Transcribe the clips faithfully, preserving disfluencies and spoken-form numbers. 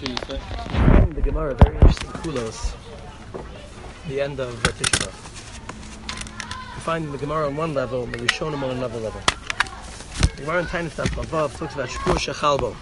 Tuesday. The Gemara, very interesting kulos. The end of uh, Tisha B'Av. You find in the Gemara on one level, and the Rishonim on another level. The Gemara in Tainis Daf Vav talks about Shvur Shechalbo.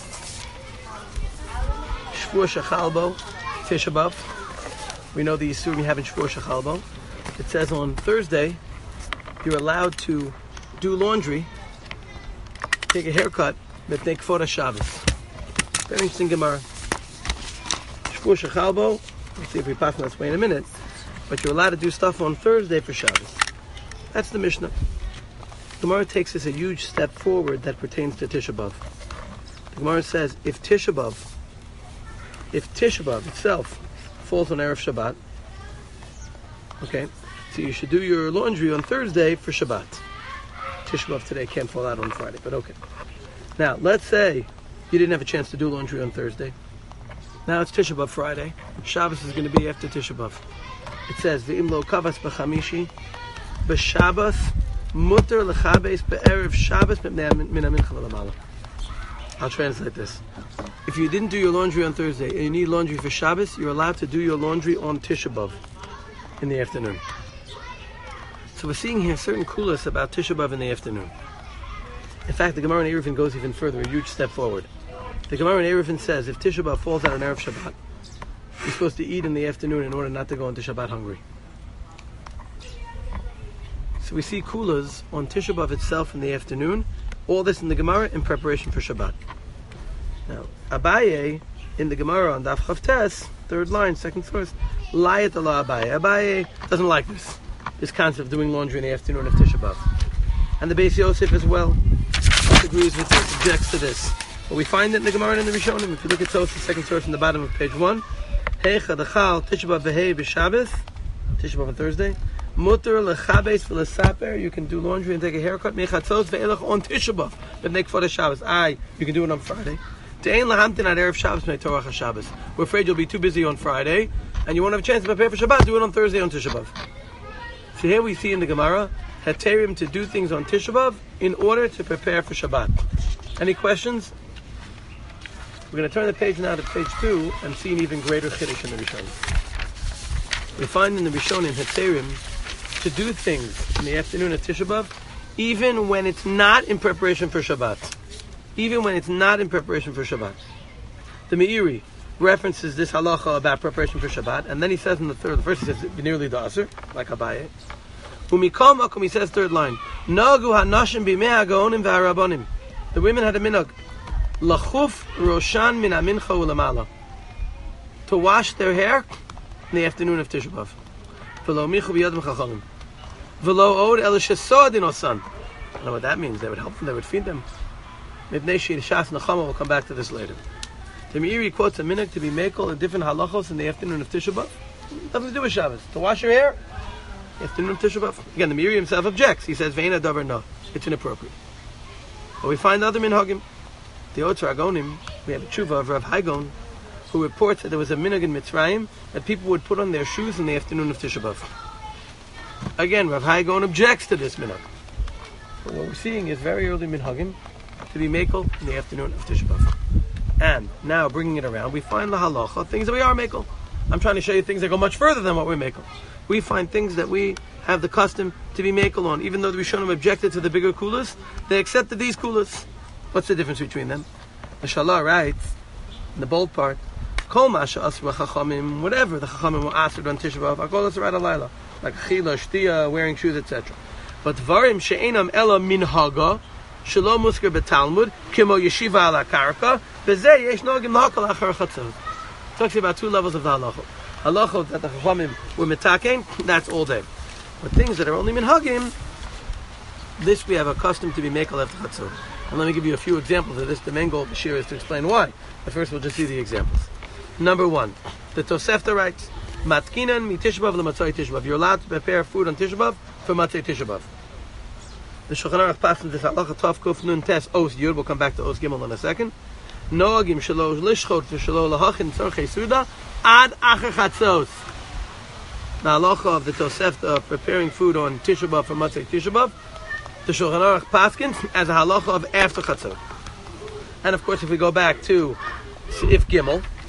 Shvur Shechalbo, Tisha B'Av. We know the Yisurim you have in Shvur Shechalbo. It says on Thursday, you're allowed to do laundry, take a haircut, but take Kfora Shabbos. Very interesting Gemara. Shvur Shechalbo. We'll see if we pass on this way in a minute. But you're allowed to do stuff on Thursday for Shabbos. That's the Mishnah. Gemara takes us a huge step forward that pertains to Tisha B'Av. The Gemara says, if Tisha B'Av, if Tisha B'Av itself falls on Erev Shabbat, okay, so you should do your laundry on Thursday for Shabbat. Tisha B'Av today can't fall out on Friday, but okay. Now, let's say you didn't have a chance to do laundry on Thursday. Now it's Tisha B'Av Friday. Shabbos is going to be after Tisha B'Av. It says, V'im lo kavas b'chamishi, b'Shabbos, muter l'chabes b'erev Shabbos min ha-mincha v'lamala. I'll translate this. If you didn't do your laundry on Thursday and you need laundry for Shabbos, you're allowed to do your laundry on Tisha B'Av in the afternoon. So we're seeing here certain kulas about Tisha B'Av in the afternoon. In fact, the Gemara in Eruvin goes even further, a huge step forward. The Gemara in Eruvin says, if Tisha B'Av falls out on Erev Shabbat, you're supposed to eat in the afternoon in order not to go into Shabbat hungry. So we see kulas on Tisha B'Av itself in the afternoon, all this in the Gemara in preparation for Shabbat. Now, Abaye, in the Gemara on Daf Chavtes, third line, second source, Layat Allah Abaye. Abaye doesn't like this, this concept of doing laundry in the afternoon of Tisha B'Av. And the Beis Yosef as well agrees with this, objects to this. But we find it in the Gemara and in the Rishonim. If you look at Tos, the second source in the bottom of page one, Heicha dechal Tisha B'Av v'hei b'Shabbos, Tisha B'Av on Thursday, muter lechabes v'lesaper, you can do laundry and take a haircut, mechatzos ve'elach on Tisha B'Av, but make for the Shabbos. Aye, you can do it on Friday. Te'ein lahamtin ad erev Shabbos mei torach HaShabbos. We're afraid you'll be too busy on Friday, and you won't have a chance to prepare for Shabbat, do it on Thursday on Tisha B'Av. So here we see in the Gemara, Heterim to do things on Tisha B'Av in order to prepare for Shabbat. Any questions? We're going to turn the page now to page two and see an even greater chiddush in the Rishonim. We find in the Rishonim Heterim to do things in the afternoon of Tisha B'Av, even when it's not in preparation for Shabbat. Even when it's not in preparation for Shabbat. The Meiri references this halacha about preparation for Shabbat, and then he says in the third, the first he says nearly the aser, like Abaye. Umikol makom, he says third line, Nagu hanashim b'mei hagaonim v'harabonim. The women had a minhag. Lachuf roshan min ha-mincha u'lamala. To wash their hair in the afternoon of Tisha B'Av. V'lo michu b'yadam chachamim. V'lo od el shesod in osan. I don't know what that means. They would help them. They would feed them. Mibnei she'in shas nachama. We'll come back to this later. The Meiri quotes a minhag to be mekel in different halachos in the afternoon of Tisha B'Av. Nothing to do with Shabbos. To wash your hair, afternoon of Tisha B'Av. Again, the Meiri himself objects. He says, "Ve'ena davar no." It's inappropriate. But we find other minhagim. The Otzar Agonim, we have a tshuva of Rav Haigon, who reports that there was a minhag in Mitzrayim that people would put on their shoes in the afternoon of Tisha B'Av. Again, Rav Haigon objects to this minhag. But what we're seeing is very early minhagim to be mekel in the afternoon of Tisha B'Av. And now, bringing it around, we find the halacha, things that we are mekel. I'm trying to show you things that go much further than what we're mekel. We find things that we have the custom to be mekel on. Even though the Rishonim objected to the bigger kulas, they accepted these kulas. What's the difference between them? The Shalah writes, in the bold part, Kol masha asra chachamim, whatever the chachamim were asked on Tisha B'Av, Akol asra alayla, like chila, shtia, wearing shoes, et cetera. But dvarim she'enam ela minhaga, shelo muskar betalmud, kimo yeshiva ala karka, bezeh yesh nogim lahakal achar chatzot. Talks about two levels of the halacha. Halacha that the chachamim were mitakein, that's all day. But things that are only minhagim, this we have a custom to be mekel after chatzot. And let me give you a few examples of this. The main goal of the shir is to explain why. But first we'll just see the examples. Number one, the Tosefta writes, Matkinan mi Tisha B'Av l'matzai Tisha B'Av. You're allowed to prepare food on Tisha B'Av for matzai Tisha B'Av. The Shulchan Aruch passes this halacha tov kuf nun tes os yud. We'll come back to os gimel in a second. Noagim shelo lishchot v'shelo lahachin tzorchei suda ad acher chatzos. The halacha of the Tosefta of preparing food on Tisha B'Av for matzai Tisha B'Av, the Shulchan Aruch paskins as a halacha of after chatzot. And of course, if we go back to If Gimel,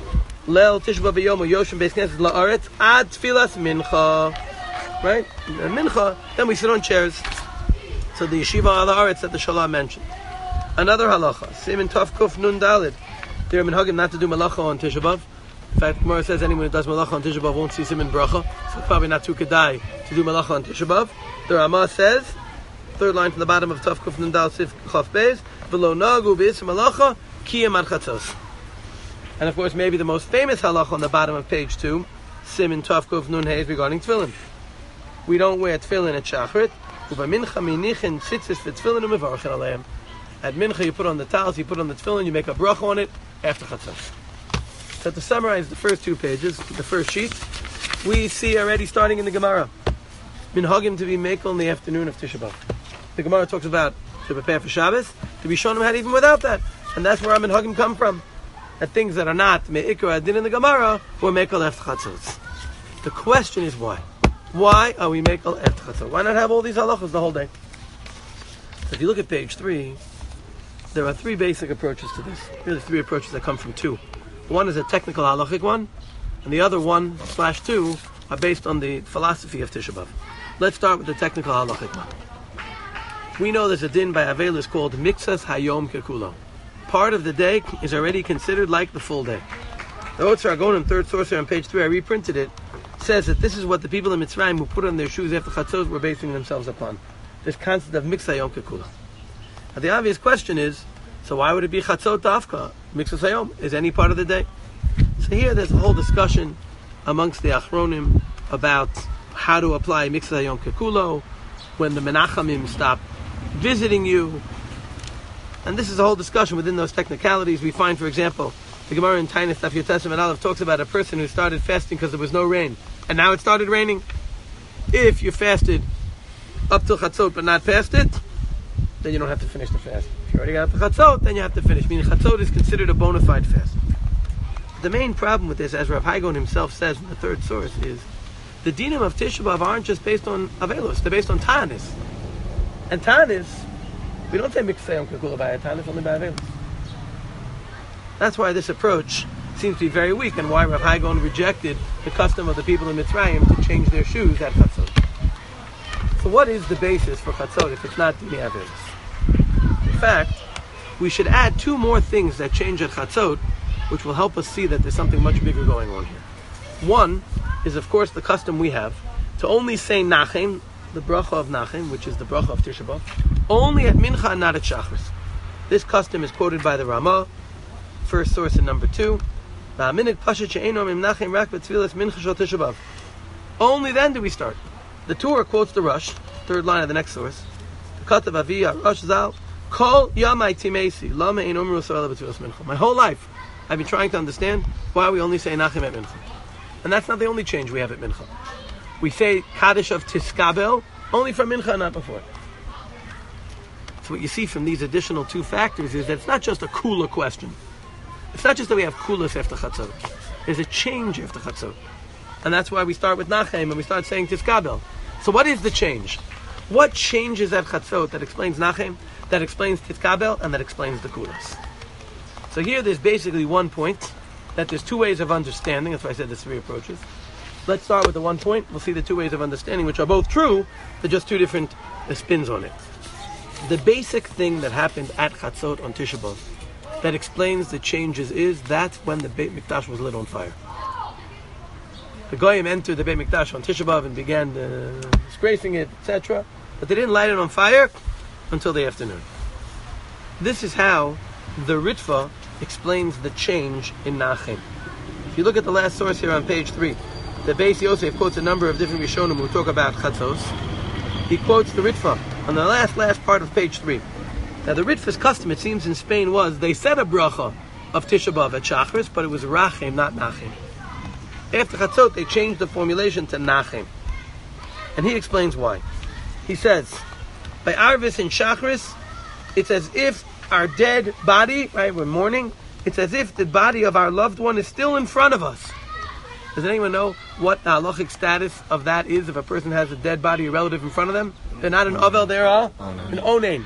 Lel Tisha B'Av Yom Yoshim Beis Knesset La'aretz Ad Tfilas Mincha. Right? And Mincha, then we sit on chairs. So the Yeshiva Al Haaretz that the Shalah mentioned. Another halacha, Simin Tov Kuf Nun Dalid. There are minhagim not to do malacha on Tisha B'Av. In fact, Gemara says anyone who does malacha on Tisha B'Av won't see Simin Bracha. So it's probably not too kedai to do malacha on Tisha B'Av. The Ramah says, third line from the bottom of Tov Kuf Nun Dalid Sif Chaf Beis, V'lo nagu b'is malacha kiyam ad chatzos. And of course, maybe the most famous halacha on the bottom of page two, Simin Tov Kuf Nun Hey, regarding tefillin. We don't wear tefillin at Shachrit. Uva mincha minichin tzitzis v'tefillin u'mevarchin aleim. At mincha, you put on the towels, you put on the tefillin, you make a bracha on it after chatzos. So to summarize the first two pages, the first sheet, we see already starting in the Gemara, minhagim to be mekel in the afternoon of Tisha B'Av. The Gemara talks about to prepare for Shabbos, to be shown them how even without that, and that's where our minhagim come from. That things that are not me'ikar adin in the Gemara were mekel after chatzos. The question is why? Why are we mekel after chatzos? Why not have all these halachas the whole day? So if you look at page three, there are three basic approaches to this. Really three approaches that come from two. One is a technical halachic one, and the other one, slash two, are based on the philosophy of Tisha B'Av. Let's start with the technical halachic one. We know there's a din by Avelus called Mixas Hayom Kekulo. Part of the day is already considered like the full day. The Otzar Agonim, third source here on page three, I reprinted it, says that this is what the people in Mitzrayim who put on their shoes after Chatzos were basing themselves upon. This concept of Mixas Hayom Kekulo. Now the obvious question is, so why would it be Chatzot Dafka? Mixas Hayom is any part of the day. So here there's a whole discussion amongst the Achronim about how to apply Mixas Hayom Kekulo when the Menachamim stop visiting you. And this is a whole discussion within those technicalities. We find, for example, the Gemara in Tainis Daf Yotesim and Aleph talks about a person who started fasting because there was no rain, and now it started raining. If you fasted up till Chatzot but not past it, then you don't have to finish the fast. If you already got up to Chatzot, then you have to finish. Meaning Chatzot is considered a bona fide fast. The main problem with this, as Rav Hai Gaon himself says in the third source, is the dinim of Tisha B'Av aren't just based on Avelos, they're based on Tanis. And Tanis, we don't say Mixas Hayom Kekulo by a Tanis, only by Avelos. That's why this approach seems to be very weak, and why Rav Hai Gaon rejected the custom of the people in Mitzrayim to change their shoes at Chatzot. So what is the basis for Chatzot if it's not Dini Avelos? In fact, we should add two more things that change at Chatzot, which will help us see that there's something much bigger going on here. One is, of course, the custom we have to only say Nachem, the bracha of Nachem, which is the bracha of Tisha B'Av, only at Mincha and not at Shachris. This custom is quoted by the Ramah, first source in number two. Only then do we start. The Torah quotes the Rush, third line of the next source. The Katav Rush Zal, Kol Yamai Timesi, Lama Ein Omer Yisrael B'Tfilas Mincha. My whole life, I've been trying to understand why we only say Nachem at Mincha. And that's not the only change we have at Mincha. We say Kaddish of Tiskabel only from Mincha, not before. So what you see from these additional two factors is that it's not just a kula question. It's not just that we have kulas after Chatzot. There's a change after Chatzot. And that's why we start with Nachem and we start saying Tiskabel. So what is the change? What changes at Chatzot that explains Nachem, that explains Tiskabel, and that explains the kulas? So here there's basically one point, that there's two ways of understanding. That's why I said there's three approaches. Let's start with the one point. We'll see the two ways of understanding, which are both true, they're just two different uh, spins on it. The basic thing that happened at Chatzot on Tisha B'Av that explains the changes is that when the Beit Mikdash was lit on fire. The Goyim entered the Beit Mikdash on Tisha B'Av and began uh, disgracing it, et cetera. But they didn't light it on fire until the afternoon. This is how the Ritva explains the change in Nachem. If you look at the last source here on page three, the Beis Yosef quotes a number of different Rishonim who talk about Chatzos. He quotes the Ritva on the last, last part of page three. Now the Ritva's custom, it seems in Spain, was they said a bracha of Tisha B'Av at Shachris, but it was Rachem, not Nachem. After Chatzot, they changed the formulation to Nachem. And he explains why. He says, by Arvis and Shachris, it's as if our dead body, right, we're mourning, it's as if the body of our loved one is still in front of us. Does anyone know what the halachic status of that is if a person has a dead body, a relative in front of them? They're not an Ovel, they're a, an Onain.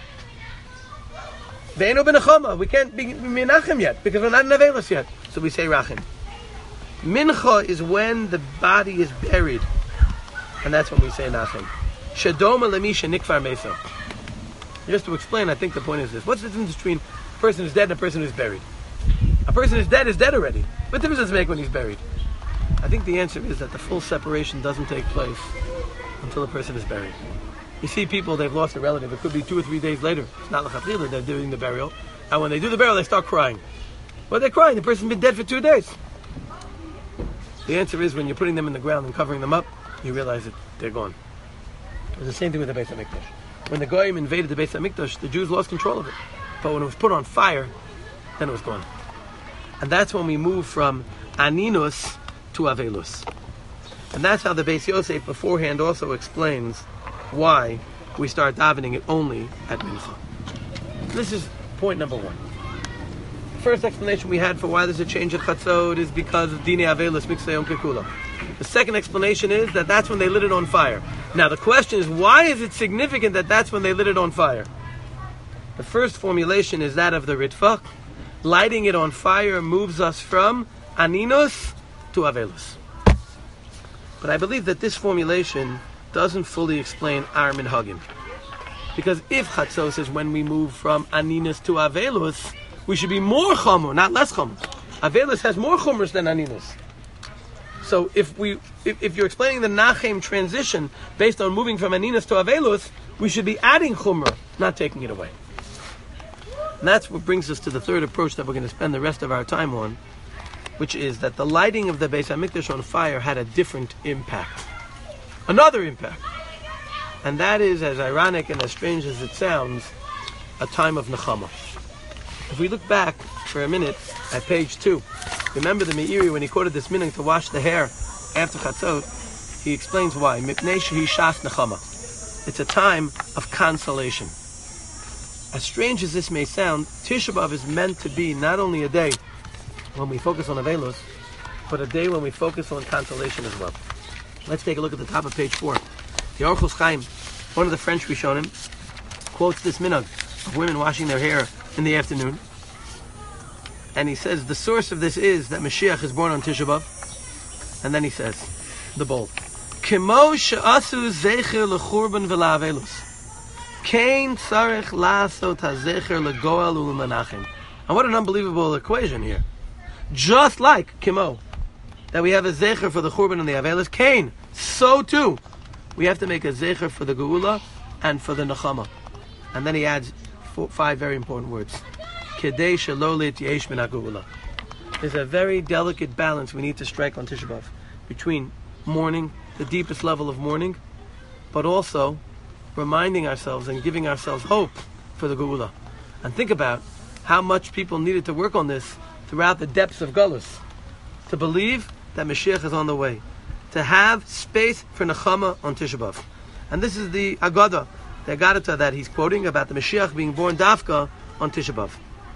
Ve'enu b'nechama. We can't be Menachem yet because we're not in Avelos yet. So we say Rachim. Mincha is when the body is buried, and that's when we say Nachem. Shadoma lemisha nikvar mesa. Just to explain, I think the point is this: what's the difference between a person who's dead and a person who's buried? A person who's dead is dead already. What difference does it make when he's buried? I think the answer is that the full separation doesn't take place until a person is buried. You see people, they've lost a relative. It could be two or three days later. It's not l'chatchila, they're doing the burial. And when they do the burial, they start crying. Well, they're crying. The person's been dead for two days. The answer is when you're putting them in the ground and covering them up, you realize that they're gone. It's the same thing with the Beis HaMikdash. When the Goyim invaded the Beis HaMikdash, the Jews lost control of it. But when it was put on fire, then it was gone. And that's when we move from Aninus to Avelus. And that's how the Beis Yosef beforehand also explains why we start davening it only at Mincha. This is point number one. The first explanation we had for why there's a change at Chatzot is because of Dinei Avelus Miksei Yom Kekula. The second explanation is that that's when they lit it on fire. Now the question is, why is it significant that that's when they lit it on fire? The first formulation is that of the Ritva. Lighting it on fire moves us from Aninus to Avelus. But I believe that this formulation doesn't fully explain our minhagim. Because if Chatzos is when we move from Aninus to Avelus, we should be more chamor, not less chamor. Avelus has more chumras than Aninus. So if we, if, if you're explaining the Nachem transition based on moving from Aninus to Avelus, we should be adding chumrah, not taking it away. And that's what brings us to the third approach that we're going to spend the rest of our time on, which is that the lighting of the Beis HaMikdash on fire had a different impact. Another impact. And that is, as ironic and as strange as it sounds, a time of Nechama. If we look back for a minute at page two, remember the Meiri when he quoted this minhag to wash the hair after Chatzot, he explains why. Mipnei shehi shas Nechama. It's a time of consolation. As strange as this may sound, Tisha B'Av is meant to be not only a day when we focus on Avelos, but a day when we focus on consolation as well. Let's take a look at the top of page four. The Orchos Chaim, one of the French Rishonim, quotes this minhag of women washing their hair in the afternoon. And he says the source of this is that Mashiach is born on Tisha B'Av. And then he says, the bold, Kimo she'asu zecher lechurban v'la'avelus. Kain tzarech la'asot hazecher legoal u'lemanachim. And what an unbelievable equation here. Just like Kimo, that we have a zecher for the churban and the avelus, Kain, so too, we have to make a zecher for the geula and for the nechama. And then he adds four, five very important words. Kedei shelo lityesh min ha'geula. There's a very delicate balance we need to strike on Tisha B'Av between mourning, the deepest level of mourning, but also reminding ourselves and giving ourselves hope for the geula. And think about how much people needed to work on this throughout the depths of Galus, to believe that Mashiach is on the way, to have space for Nechama on Tisha B'Av. And this is the Agada, the Agadata that he's quoting about the Mashiach being born Dafka on Tisha B'Av.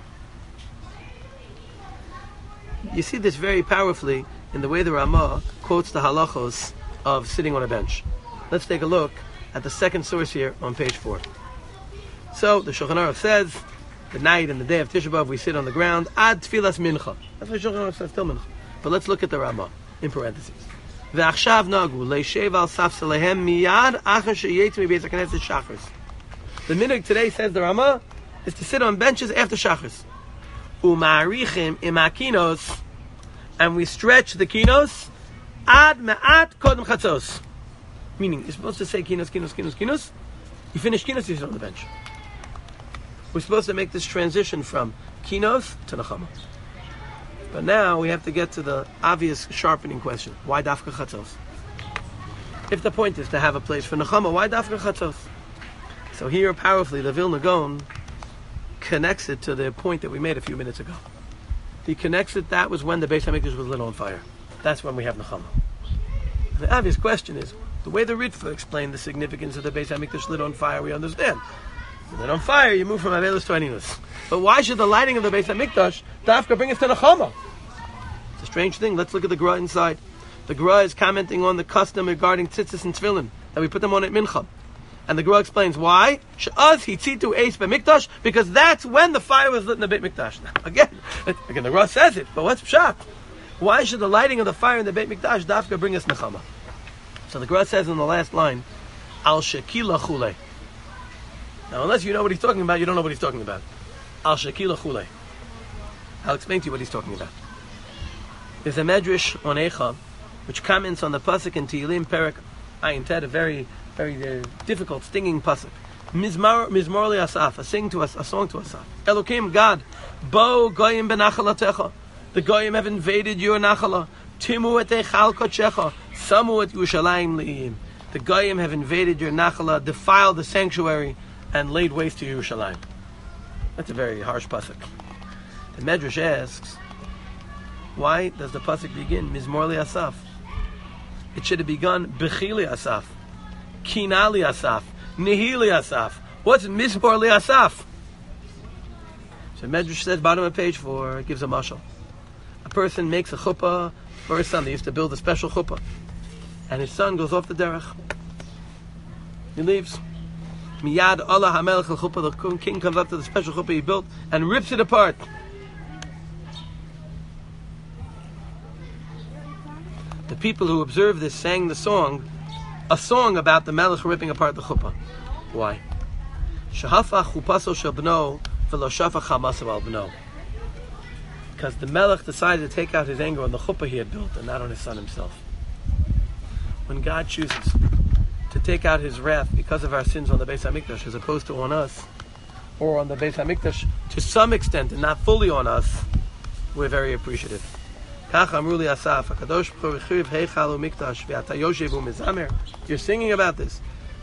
You see this very powerfully in the way the Ramah quotes the halachos of sitting on a bench. Let's take a look at the second source here on page four. So the Shulchan Aruch says, the night and the day of Tisha B'Av we sit on the ground ad tfilas mincha. That's what Shulchan Aruch says, still mincha. But let's look at the Ramah in parentheses. Ve'achshav nagu leishev al safsalehem miyad achar sheyetz mibeis hakneset shachris. The minhag today, says the Ramah, is to sit on benches after shachris. U'ma'arichim im hakinos, and we stretch the kinos ad me'at kodem chatzos. Meaning, you're supposed to say kinos, kinos, kinos, kinos. You finish kinos, you sit on the bench. We're supposed to make this transition from kinos to nechama. But now we have to get to the obvious sharpening question. Why dafka chatzos? If the point is to have a place for nechama, why dafka chatzos? So here, powerfully, the Vilna Gaon connects it to the point that we made a few minutes ago. He connects it, that was when the Beis HaMikdash was lit on fire. That's when we have nechama. The obvious question is, the way the Ritva explained the significance of the Beis HaMikdash lit on fire, we understand. Lit on fire, you move from Avelus to Aninus. But why should the lighting of the Beis HaMikdash dafka bring us to Nechama? It's a strange thing. Let's look at the Gra inside. The Gra is commenting on the custom regarding tzitzis and tefillin, that we put them on at Mincha. And the Gra explains why. She'az hitzitu eis b'mikdash, because that's when the fire was lit in the Beit Mikdash. Again, again, the Gra says it, but what's pshat? Why should the lighting of the fire in the Beit Mikdash dafka bring us nechama? So the Gemara says in the last line, Al shekila chule. Now, unless you know what he's talking about, you don't know what he's talking about. Al shekila chule. I'll explain to you what he's talking about. There's a medrash on Eicha, which comments on the pasuk in Tehillim Perek Ayin Ted, a very, very uh, difficult, stinging pasuk. Mizmar, Mizmor li Asaf, a sing to us, a song to Asaf. Elokim, God, Bo goyim benachalatecha. The goyim have invaded your nachala. Timu et echal kochecha. Samu et Yerushalayim li'im. The goyim have invaded your nachala, defiled the sanctuary, and laid waste to Yerushalayim. That's a very harsh pasuk. The Medrash asks, why does the pasuk begin Mizmor li Asaf? It should have begun Bechili Asaf, Kinali Asaf, Nihili Asaf. What's Mizmor li Asaf? So Medrash says, bottom of page four, it gives a mashal. A person makes a chuppah for his son. They used to build a special chuppah, and his son goes off the derech. He leaves. Miyad Allah HaMelech al chuppah. The king comes up to the special chuppah he built and rips it apart. The people who observed this sang the song, a song about the Melech ripping apart the chuppah. Why? Shahafach chupaso shel bno v'lo shafach chamasav al bno. Because the Melech decided to take out his anger on the chuppah he had built and not on his son himself. When God chooses to take out his wrath because of our sins on the Beis HaMikdash as opposed to on us, or on the Beis HaMikdash to some extent and not fully on us, we're very appreciative. You're singing about this.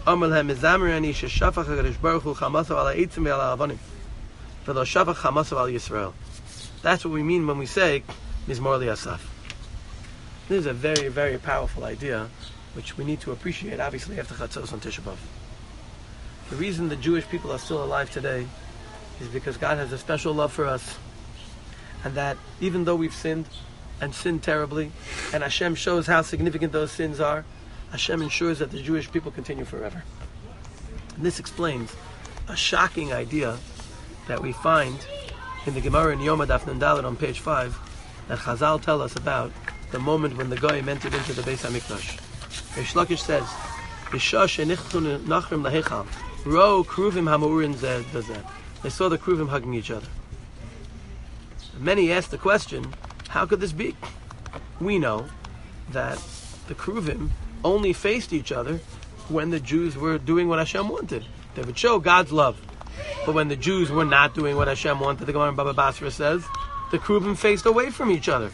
That's what we mean when we say Mizmor li Asaf. This is a very, very powerful idea, which we need to appreciate, obviously, after Chatzos on Tisha B'Av. The reason the Jewish people are still alive today is because God has a special love for us, and that even though we've sinned, and sinned terribly, and Hashem shows how significant those sins are, Hashem ensures that the Jewish people continue forever. And this explains a shocking idea that we find in the Gemara in Yoma Daf Nandalad on page five, that Chazal tell us about the moment when the Goyim entered into the Beis HaMikdash. Reish Lakish says, "B'shah shenichnu nachrim lahechal, ro kruvim hamurin zeh b'zeh." They saw the kruvim hugging each other. Many asked the question, how could this be? We know that the Kruvim only faced each other when the Jews were doing what Hashem wanted. They would show God's love. But when the Jews were not doing what Hashem wanted, the Gemara in Baba Basra says, the Kruvim faced away from each other.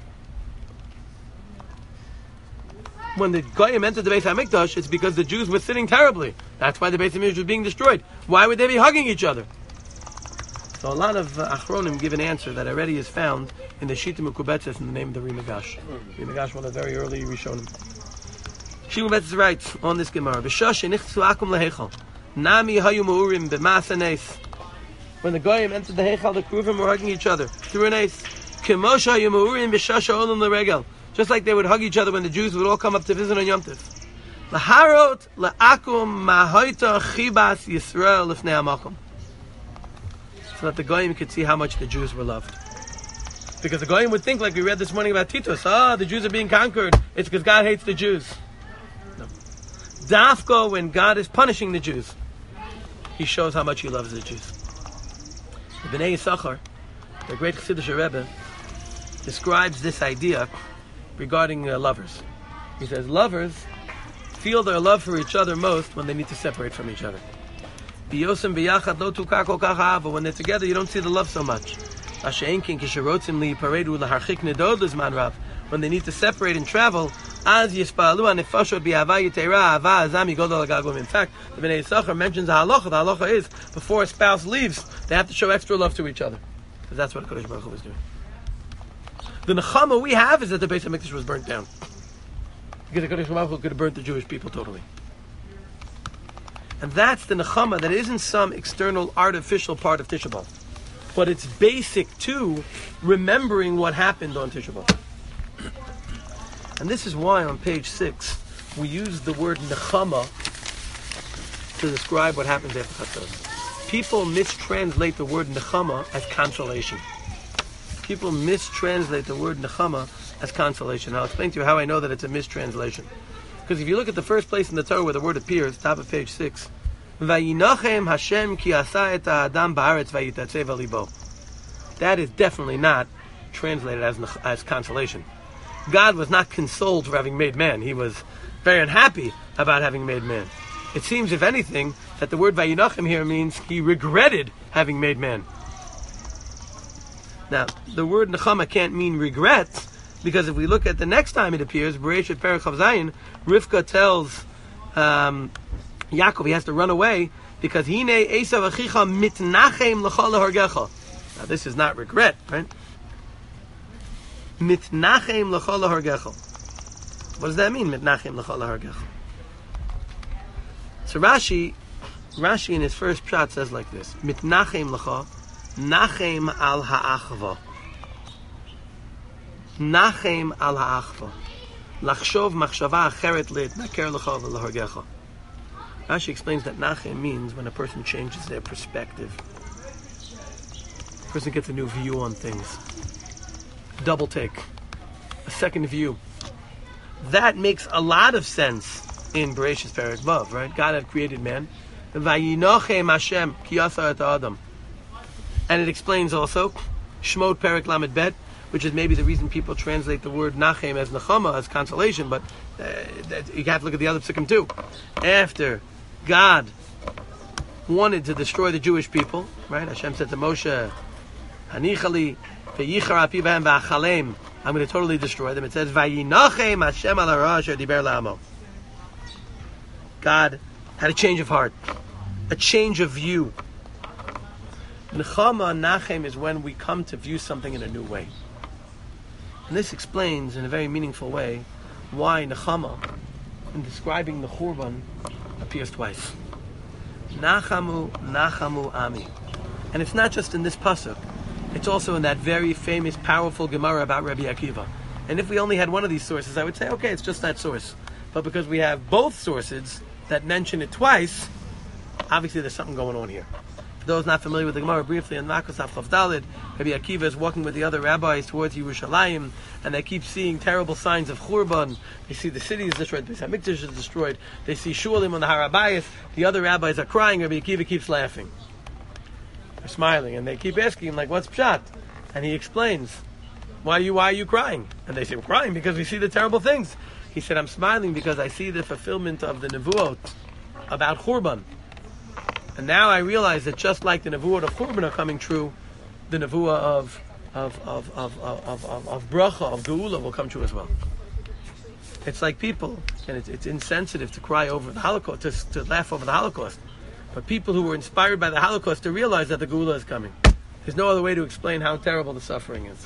When the Goyim entered the Beis HaMikdash, it's because the Jews were sinning terribly. That's why the Beis HaMikdash was being destroyed. Why would they be hugging each other? So a lot of uh, Achronim give an answer that already is found in the Shita Mekubetzes in the name of the Rimagash. Rimagash, one of the very early Rishonim. Shita Mekubetzes writes on this Gemara, "B'shah shenichtu akum lehechal, nami hayu ma'urim b'masa neis." When the Goyim entered the Heichal, the Kruvim were hugging each other through an ace. K'mosha hayu ma'urim b'shah sha'olam l'regel. Just like they would hug each other when the Jews would all come up to visit on Yom Tov. L'harot la'akum ma'hoita chibas Yisrael l'fnei ha'makom. So that the Goyim could see how much the Jews were loved. Because the Goyim would think, like we read this morning about Titus, ah, the Jews are being conquered, it's because God hates the Jews. No. Dafko, when God is punishing the Jews, He shows how much He loves the Jews. The Bnei Yisachar, the great Chassidish Rebbe, describes this idea regarding uh, lovers. He says, lovers feel their love for each other most when they need to separate from each other. But when they're together, you don't see the love so much. When they need to separate and travel, in fact, the Bnei Yisachar mentions the halacha. The halacha is, before a spouse leaves, they have to show extra love to each other. Because that's what Kodesh Baruch Hu was doing. The nechama we have is that the Beis HaMikdash was burnt down. Because the Kodesh Baruch Hu could have burnt the Jewish people totally. And that's the nechama that isn't some external artificial part of Tisha B'Av, but it's basic to remembering what happened on Tisha B'Av. And this is why on page six we use the word nechama to describe what happens after Chatzos. People mistranslate the word nechama as consolation. people mistranslate the word nechama as consolation. I'll explain to you how I know that it's a mistranslation. Because if you look at the first place in the Torah where the word appears, top of page six, Vayinachem Hashem ki asa et ha'adam ba'aretz vayitatzev alibo. That is definitely not translated as as consolation. God was not consoled for having made man. He was very unhappy about having made man. It seems, if anything, that the word Vayinachem here means he regretted having made man. Now, the word nechama can't mean regret, because if we look at the next time it appears, Bereshit Perek Chav Zayin, Rivka tells um, Yaakov he has to run away because Hine Esav Achicha mitnachem l'chol lehargecha. Now this is not regret, right? Mitnachem l'chol lehargecha. What does that mean? Mitnachem l'chol lehargecha. So Rashi, Rashi in his first pshat says like this: Mitnachem l'cha, nachem al ha'achva. Nachem al ha'achva. Lachshov machshava acheret leitnaker l'cha v'lehargecha. Rashi explains that nachem means when a person changes their perspective. A person gets a new view on things. Double take. A second view. That makes a lot of sense in Bereshit Perek Vav, right? God had created man. Vayinachem Hashem ki asa et ha'adam. And it explains also Shmot Perek Lamed Bet, which is maybe the reason people translate the word nachem as nechama, as consolation, but uh, that, you have to look at the other psukim too. After God wanted to destroy the Jewish people, right? Hashem said to Moshe, Hanichali veyichar api b'hem v'achalem, I'm going to totally destroy them. It says, Vayinachem Hashem al hara asher diber la'amo. God had a change of heart, a change of view. Nechama, nachem, is when we come to view something in a new way. And this explains in a very meaningful way why nechama, in describing the Churban, appears twice. Nachamu, Nachamu Ami. And it's not just in this pasuk, it's also in that very famous, powerful Gemara about Rabbi Akiva. And if we only had one of these sources, I would say, okay, it's just that source. But because we have both sources that mention it twice, obviously there's something going on here. For those not familiar with the Gemara, briefly, in Makos Chav Daled, Rabbi Akiva is walking with the other rabbis towards Yerushalayim, and they keep seeing terrible signs of Churban. They see the city is destroyed, the Beis HaMikdash is destroyed, they see Shulim on the Har HaBayis, the other rabbis are crying, Rabbi Akiva keeps laughing. They're smiling, and they keep asking him, like, what's pshat? And he explains, why are you, why are you crying? And they say, we're crying because we see the terrible things. He said, I'm smiling because I see the fulfillment of the Nevuot about Churban. And now I realize that just like the Nevuot of Churban are coming true, the Nevuah of of of of of of, of Bracha, of Geula will come true as well. It's like people, and it's, it's insensitive to cry over the Holocaust, to, to laugh over the Holocaust. But people who were inspired by the Holocaust to realize that the Geula is coming. There's no other way to explain how terrible the suffering is.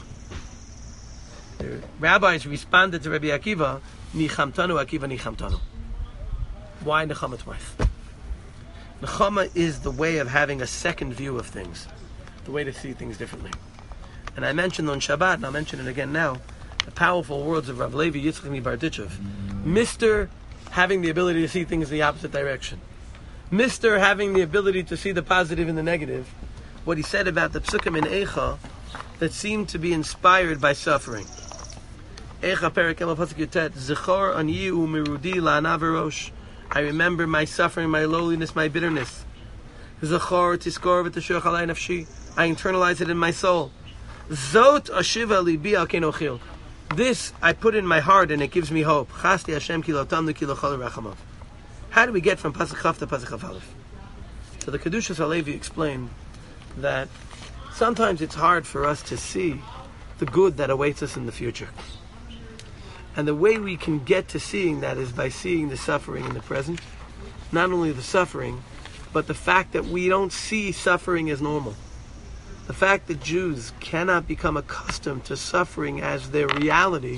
The rabbis responded to Rabbi Akiva, Nichamtanu Akiva Nichamtanu. Why Nechama twice? Nechama is the way of having a second view of things, the way to see things differently. And I mentioned on Shabbat, and I'll mention it again now, the powerful words of Rav Levi Yitzchak Barditchev. Mister having the ability to see things in the opposite direction. Mister having the ability to see the positive and the negative. What he said about the psukim in Eicha that seemed to be inspired by suffering. Eicha Perek Elul Pasuk Yutet, Zechor ani u'mirudi la'ana v'rosh. I remember my suffering, my lowliness, my bitterness. Zechor tiskor v'tashur chalai nafshi. I internalize it in my soul. Zot ashiva libi al kenochil. This I put in my heart and it gives me hope. Chasti Hashem ki lo tamnu ki lo chol rachamav. How do we get from Pasuk Chav to Pasuk Chav Aleph? So the Kedushas Halevi explained that sometimes it's hard for us to see the good that awaits us in the future. And the way we can get to seeing that is by seeing the suffering in the present. Not only the suffering, but the fact that we don't see suffering as normal. The fact that Jews cannot become accustomed to suffering as their reality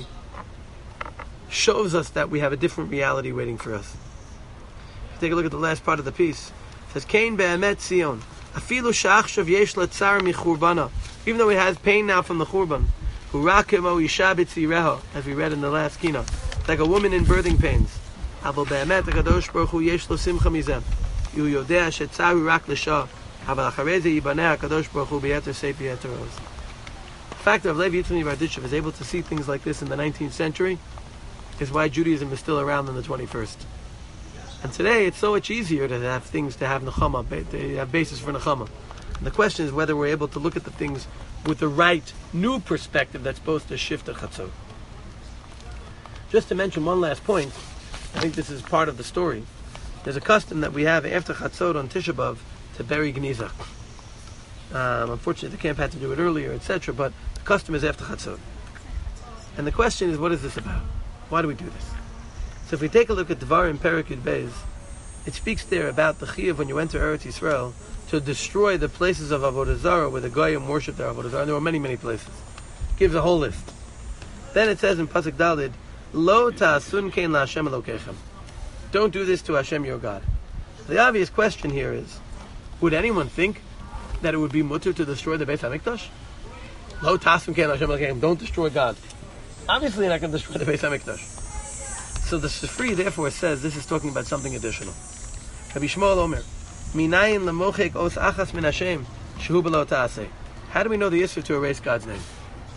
shows us that we have a different reality waiting for us. Take a look at the last part of the piece. It says, Kain be'emet Zion. Afilu sha'achshav yesh letzar michurbana. Even though it has pain now from the Churban. Hurakemo isha b'tzireha, as we read in the last kina. Like a woman in birthing pains. Aval be'emet HaKadosh Baruch Hu yesh lo simcha mizeh. Yu yodea shetzar hu rak l'shah. Aval acharei ze yibaneh HaKadosh Baruch Hu b'yeter seif b'yeter oz. fact that Levi Yitzchak Berditchev is able to see things like this in the nineteenth century is why Judaism is still around in the twenty-first. And today it's so much easier to have things to have nechama, to have basis for nechama. And the question is whether we're able to look at the things with the right new perspective that's supposed to shift the chatzot. Just to mention one last point, I think this is part of the story. There's a custom that we have after chatzot on Tisha B'Av to bury Geniza. Um, unfortunately, the camp had to do it earlier, et cetera. But the custom is after chatzot. And the question is, what is this about? Why do we do this? So if we take a look at Devarim Perek Yud Beis, it speaks there about the chiyuv when you enter Eretz Yisrael to destroy the places of Avodah Zarah where the Goyim worship their Avodah Zarah. And there were many, many places. It gives a whole list. Then it says in Pasuk Dalid, Lo ta'asun kein la Hashem Elokechem. Don't do this to Hashem your God. The obvious question here is, would anyone think that it would be mutter to destroy the Beis HaMikdash? Lo ta'asun kein la Hashem Elokechem. Don't destroy God. Obviously you're not going to destroy the Beis HaMikdash. So the Sifri therefore says this is talking about something additional. Rabbi Shmuel Omer, Minayin lemochek os achas min Hashem shehu b'lo ta'aseh. How do we know the issue to erase God's name?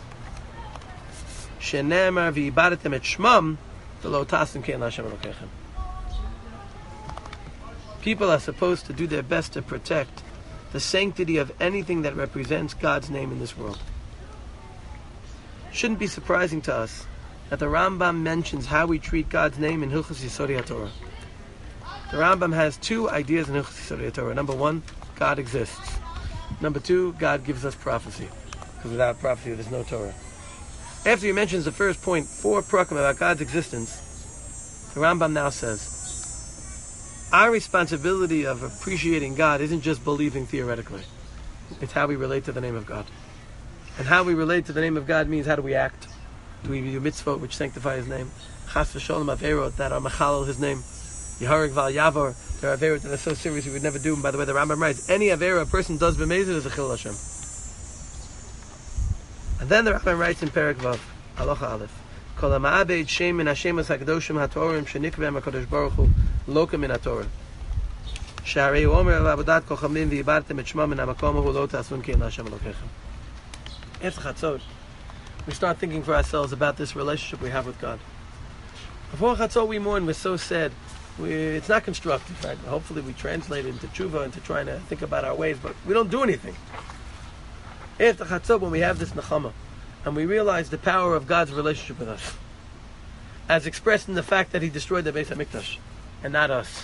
Shenemar v'ibadatem et shmam v'lo ta'asim kein Hashem Elokechem. People are supposed to do their best to protect the sanctity of anything that represents God's name in this world. Shouldn't be surprising to us that the Rambam mentions how we treat God's name in Hilchos Yesodei HaTorah. The Rambam has two ideas in Hilchos Yesodei HaTorah. Number one, God exists. Number two, God gives us prophecy. Because without prophecy, there's no Torah. After he mentions the first point, four prakim about God's existence, the Rambam now says, our responsibility of appreciating God isn't just believing theoretically. It's how we relate to the name of God. And how we relate to the name of God means how do we act? Do we do mitzvot which sanctify His name? Chas v'sholem averot that are mechalel His name. Yehareg val yavor, there are averot that are so serious we would never do. And by the way, the Rambam writes, any avera a person does b'mezid is a chil Hashem. And then the Rambam writes in Perek Vav, Halacha Aleph, Kol ha'ma'abed shem min Hashem as hakadoshim ha'torim shenikvem hakadosh baruch hu loka min ha'torah. Sha'arei omer v'abodat kochamim v'ibartem et shma min ha'makom hu lo ta'asun kein Hashem Elokechem. After chatzot, we start thinking for ourselves about this relationship we have with God. Before chatzot we mourn, we're so sad. We, it's not constructive, right? Hopefully we translate it into tshuva, into trying to think about our ways, but we don't do anything. After chatzot, when we have this nechama, and we realize the power of God's relationship with us, as expressed in the fact that He destroyed the Beis HaMikdash, and not us.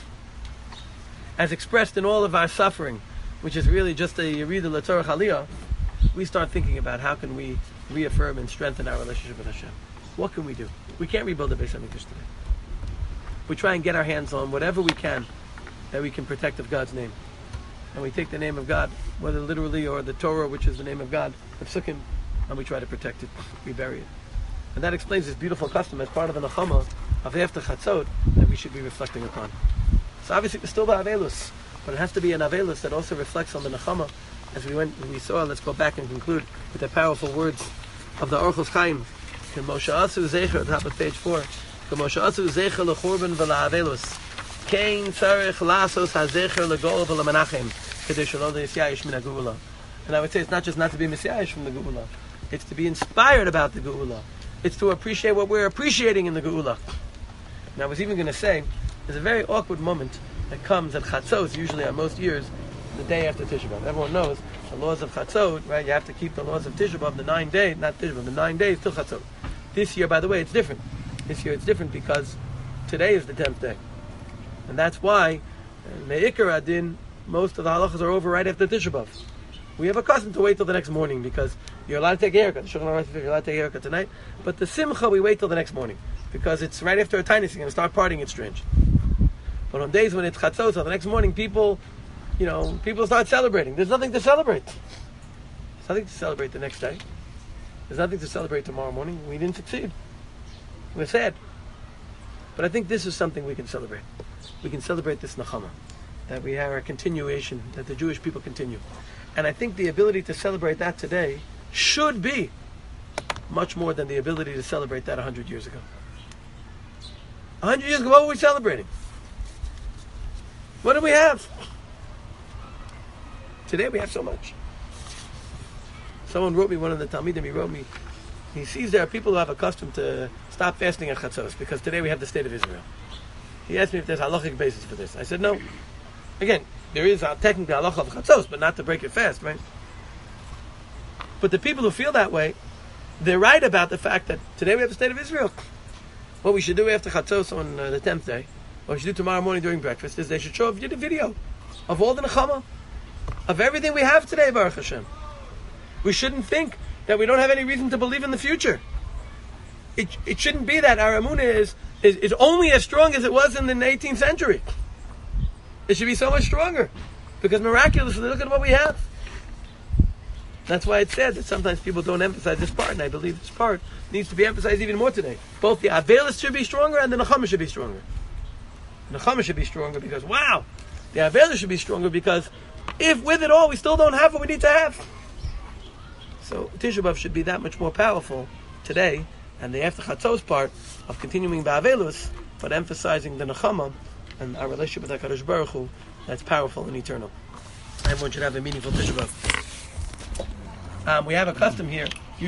As expressed in all of our suffering, which is really just a Yerida L'Torach Aliyah, we start thinking about how can we reaffirm and strengthen our relationship with Hashem. What can we do? We can't rebuild the Beis HaMikdash today. We try and get our hands on whatever we can that we can protect of God's name. And we take the name of God, whether literally or the Torah, which is the name of God, the Psukim, and we try to protect it. We bury it. And that explains this beautiful custom as part of the Nechama of after Chatzot that we should be reflecting upon. So obviously we're still by Avelus, but it has to be an Avelus that also reflects on the Nechama. As we went, we saw, let's go back and conclude with the powerful words of the Orchos Chaim. Moshe Asu Zecher, top of page four. Moshe Asu Zecher lechurban v'la'avelus. Kein tzarech lasos hazecher legol v'lemenachem kedei shelo yisyayish min ha'geula. And I would say it's not just not to be misyayish from the geula. It's to be inspired about the geula. It's to appreciate what we're appreciating in the geula. And I was even going to say, there's a very awkward moment that comes at Chatzot, usually on most years, the day after Tisha B'Av. Everyone knows the laws of Chatzot, right? You have to keep the laws of Tisha B'Av, the nine days, not Tisha B'Av, the nine days till Chatzot. This year, by the way, it's different. This year it's different because today is the tenth day. And that's why, Me'ikar Adin, most of the halachas are over right after Tisha B'Av. We have a custom to wait till the next morning because you're allowed to take a haircut. The Shulchan Aruch says you're allowed to take a haircut tonight. But the Simcha, we wait till the next morning because it's right after a tiny thing and start partying, it's strange. But on days when it's Chatzot, so the next morning people, you know, people start celebrating. There's nothing to celebrate. There's nothing to celebrate the next day. There's nothing to celebrate tomorrow morning. We didn't succeed. We're sad. But I think this is something we can celebrate. We can celebrate this Nechama, that we have a continuation, that the Jewish people continue. And I think the ability to celebrate that today should be much more than the ability to celebrate that one hundred years ago. one hundred years ago, what were we celebrating? What do we have? Today we have so much. Someone wrote me, one of the Talmidim, he wrote me, he sees there are people who have accustomed to stop fasting at Chatzos because today we have the state of Israel. He asked me if there's halachic basis for this. I said no. Again, there is a technically halacha of Chatzos, but not to break it fast, right? But the people who feel that way, they're right about the fact that today we have the state of Israel. What we should do after Chatzos on uh, the tenth day, what we should do tomorrow morning during breakfast, is they should show you the video of all the nechama, of everything we have today, Baruch Hashem. We shouldn't think that we don't have any reason to believe in the future. It it shouldn't be that our emunah is, is, is only as strong as it was in the eighteenth century. It should be so much stronger. Because miraculously, look at what we have. That's why it's said that sometimes people don't emphasize this part, and I believe this part needs to be emphasized even more today. Both the Avelis should be stronger and the Nechama should be stronger. The Nechama should be stronger because, wow, the Avelis should be stronger because if with it all we still don't have what we need to have. So Tisha B'Av should be that much more powerful today, and the after Chatzos part of continuing the Avelus, but emphasizing the Nechama and our relationship with HaKadosh Baruch Hu that's powerful and eternal. Everyone should have a meaningful Tisha B'Av. Um, we have a custom here